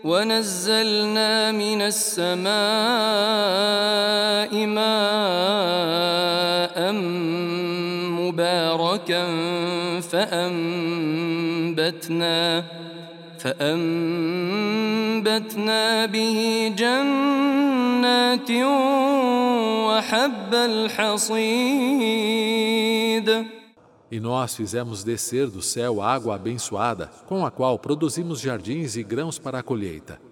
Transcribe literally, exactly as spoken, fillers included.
ونزلنا من السماء ماء مباركا فأنبتنا فأنبتنا به جنات وحب الحصيد. E nós fizemos descer do céu água abençoada, com a qual produzimos jardins e grãos para a colheita.